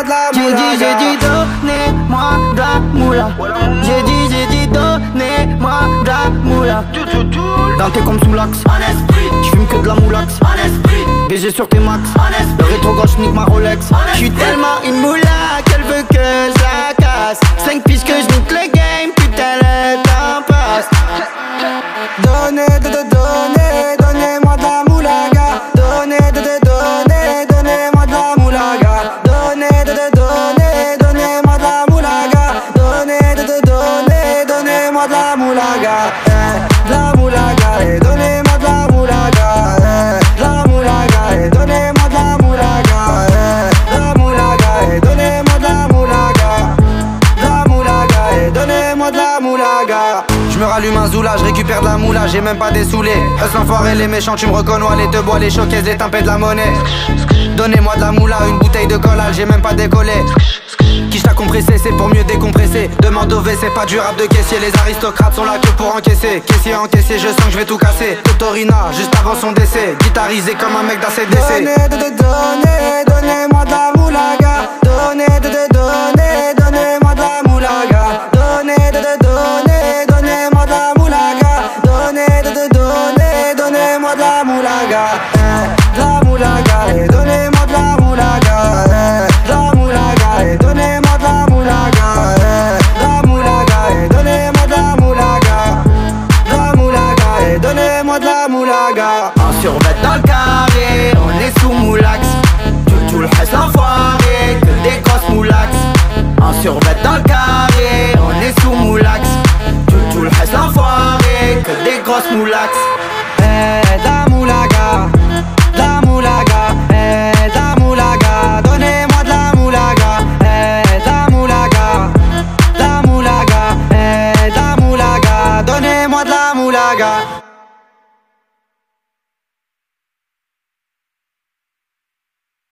donnez-moi de la moulaga. J'ai dit donnez-moi de la moula. J'ai dit donnez-moi de la moula. Dans tes comme sous l'axe, en esprit. J'fume que de la moulax, en esprit. BG sur tes max, en esprit. Le rétro gauche nique ma Rolex. J'suis tellement une moula qu'elle veut que je la casse. 5 piges que j'nique le game, putain le temps passe. Donnez-moi de la moulaga. Donnez-moi de la moulaga. Donnez-moi de la moulaga. Donnez-moi de la moulaga. De la moulaga, donnez-moi de la moulaga. De la moulaga, donnez-moi de la moulaga. De la moulaga, donnez-moi de la moulaga. De la moulaga, donnez-moi de la moulaga. J'me rallume un zoula, j'récupère de la moula, j'ai même pas des saoulés. Hus l'enfoiré, les méchants, tu me reconnais, les te bois, les showcases, les timpés de la monnaie. Donnez-moi de la moula, une bouteille de collal, j'ai même pas décollé. Quiche t'a compressé, c'est pour mieux décompresser. Demande au V, c'est pas du rap de caissier. Les aristocrates sont là que pour encaisser. Caissier encaissé, je sens que je vais tout casser. Totorina, juste avant son décès. Guitarisé comme un mec d'ACDC. Donnez-moi de la moulaga. Donnez-moi de la moulaga. Donnez-moi de la moulaga. Donnez-moi de la moulaga. De la moulaga, donnez-moi de la moulaga.